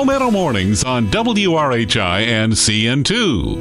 Palmetto Mornings on WRHI and CN2.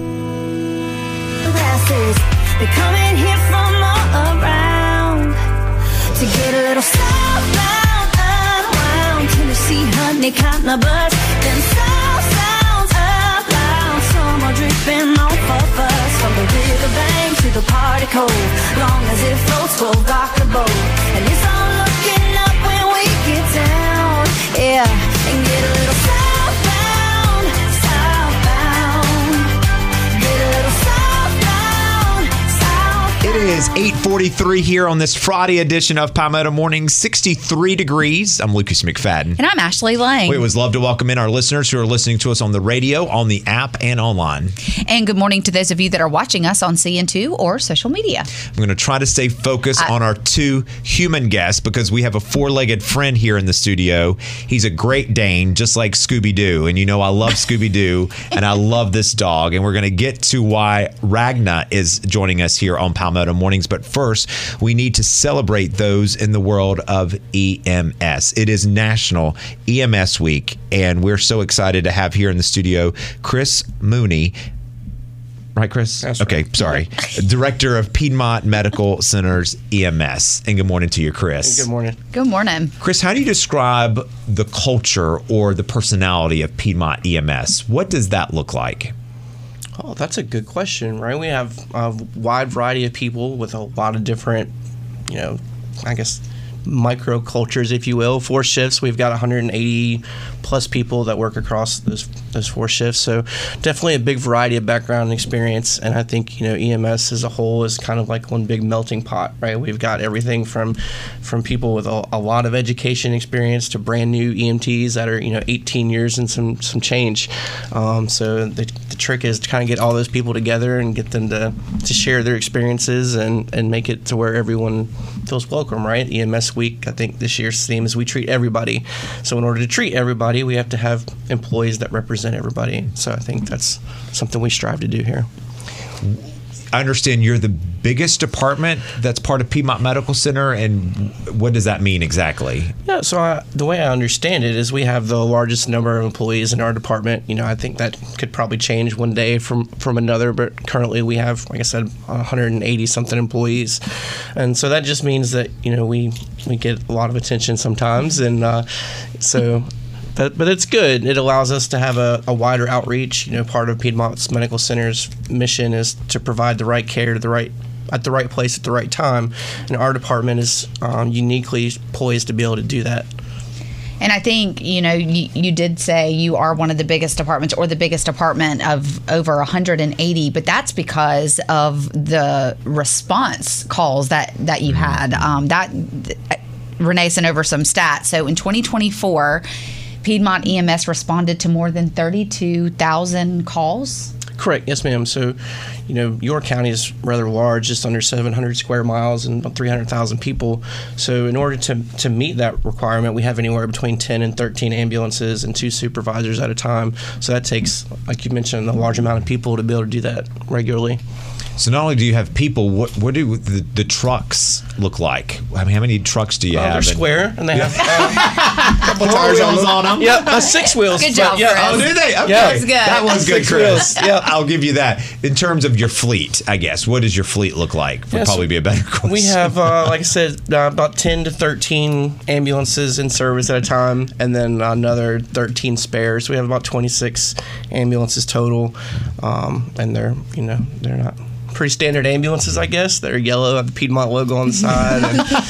They're coming here from all around to get a little southbound, unwound. Tennessee honey cannabis, then sounds up loud. Some are dripping off of us from the riverbank to the party cold. Long as it floats, 12 rock the boat, and it's all looking up when we get down. Yeah, and get a little southbound, southbound. Get a little southbound, southbound. It is 8:43 here on this Friday edition of Palmetto Mornings, 63 degrees. I'm Lucas McFadden. And I'm Ashley Lang. We always love to welcome in our listeners who are listening to us on the radio, on the app, and online. And good morning to those of you that are watching us on CN2 or social media. I'm going to try to stay focused on our two human guests because we have a four-legged friend here in the studio. He's a Great Dane, just like Scooby-Doo. And you know I love Scooby-Doo, and I love this dog. And we're going to get to why Ragna is joining us here on Palmetto Mornings. But first, we need to celebrate those in the world of EMS. It is National EMS Week, and we're so excited to have here in the studio Chris Mooney. Right, Chris? That's right. Okay, sorry. Director of Piedmont Medical Center's EMS. And good morning to you, Chris. Good morning. Good morning. Chris, how do you describe the culture or the personality of Piedmont EMS? What does that look like? Oh, that's a good question, right? We have a wide variety of people with a lot of different, I guess, microcultures, if you will. 4 shifts. We've got 180 plus people that work across those 4 shifts. So definitely a big variety of background and experience. And I think, EMS as a whole is kind of like one big melting pot, right? We've got everything from people with a lot of education experience to brand new EMTs that are, 18 years and some change. So the trick is to kind of get all those people together and get them to share their experiences and make it to where everyone feels welcome, right? EMS Week, I think this year's theme is we treat everybody. So in order to treat everybody, we have to have employees that represent everybody. So I think that's something we strive to do here. I understand you're the biggest department that's part of Piedmont Medical Center, and what does that mean exactly? Yeah, so the way I understand it is we have the largest number of employees in our department. I think that could probably change one day from another, but currently we have, like I said, 180-something employees. And so that just means that, we get a lot of attention sometimes, and But it's good. It allows us to have a wider outreach. Part of Piedmont's Medical Center's mission is to provide the right care at the right place at the right time, and our department is uniquely poised to be able to do that. And I think, you did say you are one of the biggest departments, or the biggest department of over 180, but that's because of the response calls that you had. Renee sent over some stats. So in 2024, Piedmont EMS responded to more than 32,000 calls. Correct. Yes, ma'am. So, York County is rather large, just under 700 square miles and about 300,000 people. So in order to meet that requirement, we have anywhere between 10 and 13 ambulances and 2 supervisors at a time. So that takes, like you mentioned, a large amount of people to be able to do that regularly. So not only do you have people, what do the trucks look like? I mean, how many trucks do you have? They're square, and they have a couple 4 tires wheels on them? Yeah, 6 wheels. Good job, yeah. Chris. Oh, do they? Okay. Yeah. That's good. That was good, 6 Chris. wheels. Yeah. I'll give you that. In terms of your fleet, I guess, what does your fleet look like? Would probably be a better question. We have, like I said, about 10 to 13 ambulances in service at a time, and then another 13 spares. We have about 26 ambulances total, and they're not pretty standard ambulances, I guess. They're yellow, have the Piedmont logo on the side,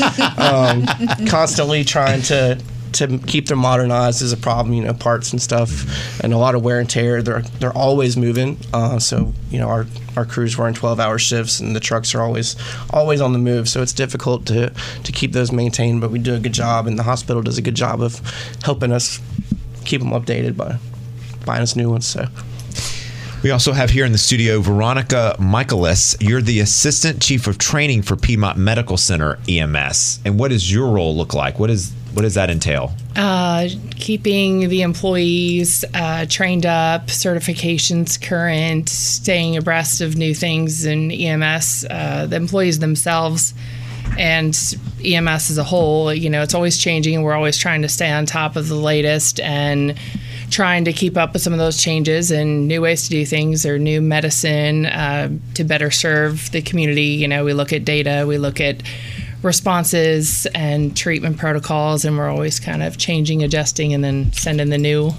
and constantly trying to keep them modernized is a problem. Parts and stuff, and a lot of wear and tear. They're always moving. So our crews run 12-hour shifts, and the trucks are always on the move. So it's difficult to keep those maintained, but we do a good job, and the hospital does a good job of helping us keep them updated by buying us new ones. So. We also have here in the studio Veronica Michaelis. You're the Assistant Chief of Training for Piedmont Medical Center EMS. And what does your role look like? What does that entail? Keeping the employees trained up, certifications current, staying abreast of new things in EMS, the employees themselves, and EMS as a whole. It's always changing, and we're always trying to stay on top of the latest and trying to keep up with some of those changes and new ways to do things or new medicine to better serve the community. You know, we look at data, we look at responses and treatment protocols, and we're always kind of changing, adjusting, and then sending the new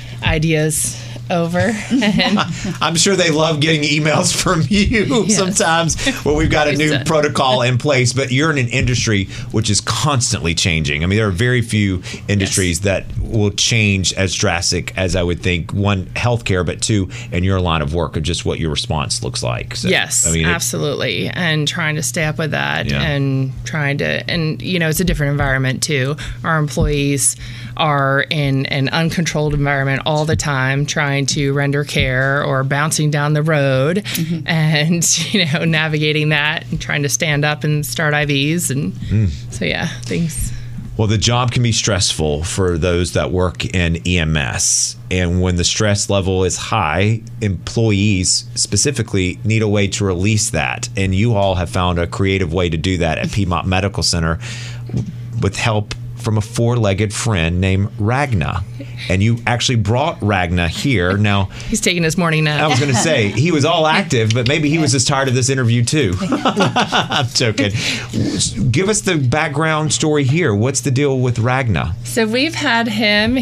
ideas over. And I'm sure they love getting emails from you sometimes when we've got a new protocol in place, but you're in an industry which is constantly changing. I mean, there are very few industries that will change as drastic as I would think, one, healthcare, but two, in your line of work of just what your response looks like. So, yes, I mean, absolutely. And trying to stay up with that and trying to, and you know, it's a different environment too. Our employees are in an uncontrolled environment all the time, trying to render care or bouncing down the road and, you know, navigating that and trying to stand up and start IVs. And so, yeah, things. Well, the job can be stressful for those that work in EMS. And when the stress level is high, employees specifically need a way to release that. And you all have found a creative way to do that at Piedmont Medical Center with help from a four-legged friend named Ragna. And you actually brought Ragna here. Now, he's taking his morning nap. I was going to say, he was all active, but maybe he was just tired of this interview too. I'm joking. Give us the background story here. What's the deal with Ragna? So we've had him.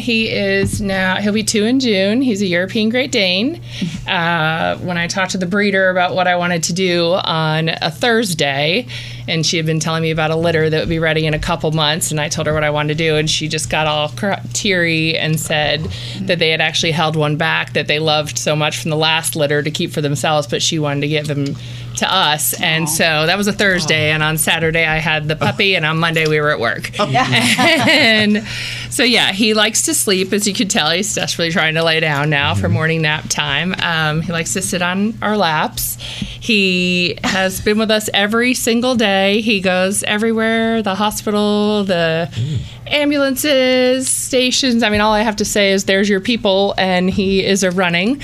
He'll be 2 in June. He's a European Great Dane. When I talked to the breeder about what I wanted to do on a Thursday, and she had been telling me about a litter that would be ready in a couple months, and I told her what I wanted to do, and she just got all teary and said that they had actually held one back that they loved so much from the last litter to keep for themselves, but she wanted to give them to us. And so that was a Thursday, and on Saturday I had the puppy, and on Monday we were at work. And so yeah, he likes to sleep, as you can tell. He's desperately trying to lay down now for morning nap time. He likes to sit on our laps. He has been with us every single day. He goes everywhere, the hospital, the ambulances, stations. I mean, all I have to say is there's your people, and he is a running.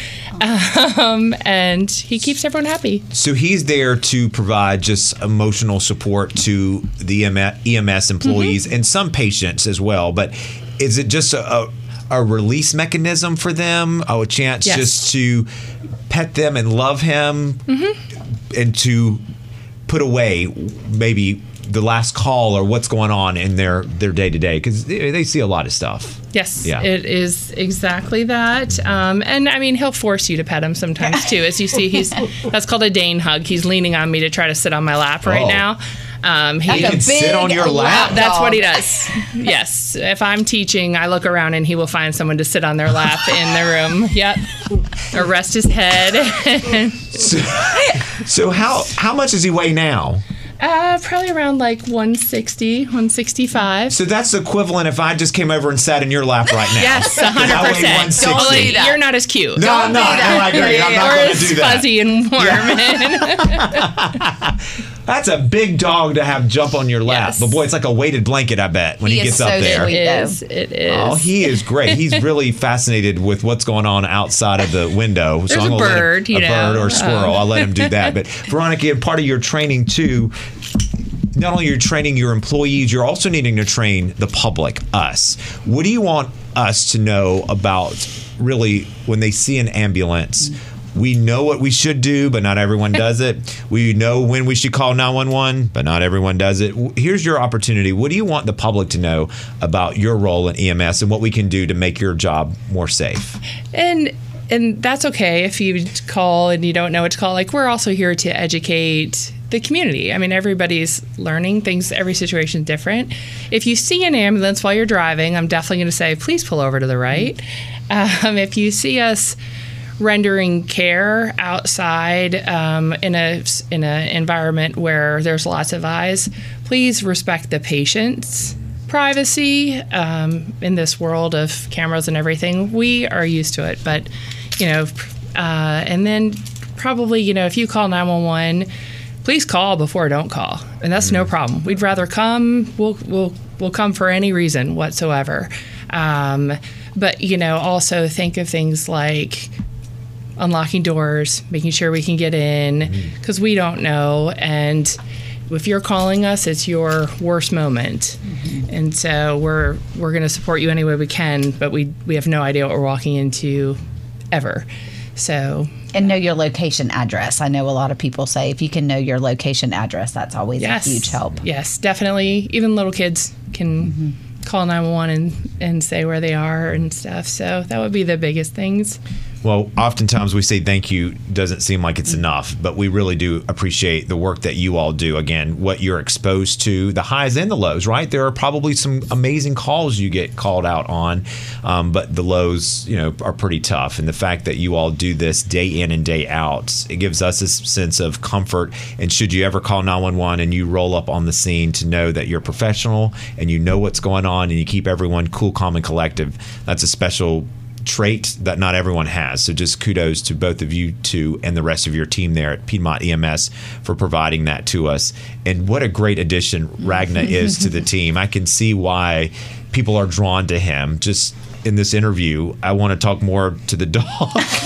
And he keeps everyone happy. So he's there to provide just emotional support to the EMS employees and some patients as well. But is it just a release mechanism for them? A chance just to pet them and love him and to put away maybe the last call or what's going on in their day-to-day, because they see a lot of stuff. Yes, it is exactly that. And I mean, he'll force you to pet him sometimes too. As you see, that's called a Dane hug. He's leaning on me to try to sit on my lap right now. He can sit on your lap. That's what he does. Yes. If I'm teaching, I look around and he will find someone to sit on their lap in the room. Yep. Or rest his head. So how much does he weigh now? Probably around like 160, 165. So that's the equivalent if I just came over and sat in your lap right now. Yes, 100%. Don't do that. You're not as cute. No, I'm not. No, I agree. I'm not going to do that. Fuzzy and warm. That's a big dog to have jump on your lap. Yes. But boy, it's like a weighted blanket, I bet, when he gets up there. It is. Oh, he is great. He's really fascinated with what's going on outside of the window. There's a bird, a bird or a squirrel. I'll let him do that. But Veronica, part of your training too, not only you're training your employees, you're also needing to train the public, us. What do you want us to know about really when they see an ambulance? We know what we should do, but not everyone does it. We know when we should call 911, but not everyone does it. Here's your opportunity. What do you want the public to know about your role in EMS and what we can do to make your job more safe? And that's okay if you call and you don't know what to call. Like, we're also here to educate the community. I mean, everybody's learning things. Every situation is different. If you see an ambulance while you're driving, I'm definitely going to say, please pull over to the right. If you see us rendering care outside in an environment where there's lots of eyes, please respect the patient's privacy. In this world of cameras and everything, we are used to it, but and then probably if you call 911, please call before don't call, and that's no problem. We'd rather come. We'll come for any reason whatsoever. But also think of things like unlocking doors, making sure we can get in, because we don't know. And if you're calling us, it's your worst moment. And so we're going to support you any way we can, but we have no idea what we're walking into ever. So, and know your location address. I know a lot of people say if you can know your location address, that's always a huge help. Yes, definitely. Even little kids can call 911 and say where they are and stuff. So that would be the biggest things. Well, oftentimes we say thank you doesn't seem like it's enough, but we really do appreciate the work that you all do. Again, what you're exposed to, the highs and the lows, right? There are probably some amazing calls you get called out on, but the lows, are pretty tough. And the fact that you all do this day in and day out, it gives us a sense of comfort. And should you ever call 911 and you roll up on the scene, to know that you're professional and you know what's going on and you keep everyone cool, calm, and collective, that's a special trait that not everyone has. So just kudos to both of you two and the rest of your team there at Piedmont EMS for providing that to us. And what a great addition Ragnar is to the team. I can see why people are drawn to him. Just in this interview, I want to talk more to the dog.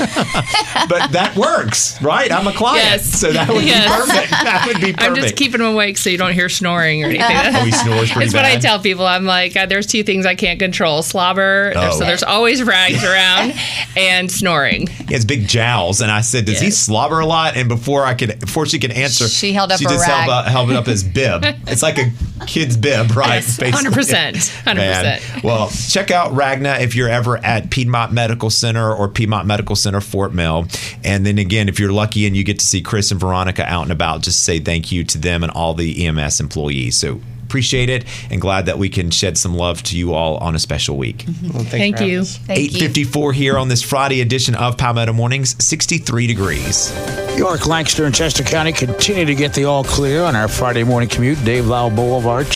But that works, right? I'm a client. Yes. So that would be perfect. That would be perfect. I'm just keeping him awake so you don't hear snoring or anything. Oh, he snores pretty It's bad. what I tell people. I'm like, there's two things I can't control: slobber. So there's always rags around, and snoring. He has big jowls, and I said, "Does he slobber a lot?" And before she could answer, she held up she a just rag. held it up as bib. It's like a kid's bib, right? Yes, Basically. 100%. 100%. Man. Well, check out Ragnar if you're ever at Piedmont Medical Center or Piedmont Medical Center Fort Mill. And then again, if you're lucky and you get to see Chris and Veronica out and about, just say thank you to them and all the EMS employees. So appreciate it, and glad that we can shed some love to you all on a special week. Well, Thank you. 8:54 here on this Friday edition of Palmetto Mornings, 63 degrees. York, Lancaster, and Chester County continue to get the all clear on our Friday morning commute. Dave Lau Boulevard.